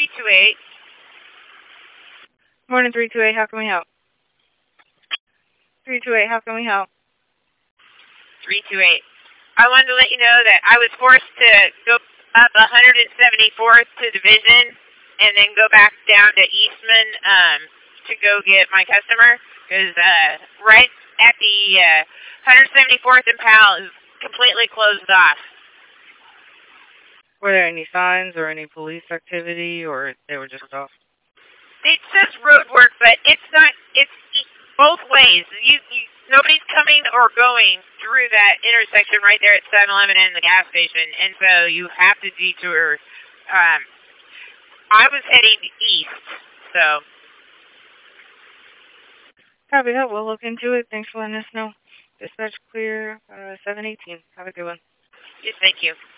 328. Morning, 328. How can we help? 328. How can we help? 328. I wanted to let you know that I was forced to go up 174th to Division and then go back down to Eastman to go get my customer because right at the 174th and Powell is completely closed off. Were there any signs or any police activity, or they were just off? It says road work, but it's not. It's both ways. Nobody's coming or going through that intersection right there at 7-Eleven and the gas station, and so you have to detour. I was heading east, so. Copy that. We'll look into it. Thanks for letting us know. Dispatch clear, 718. Have a good one. Yes, thank you.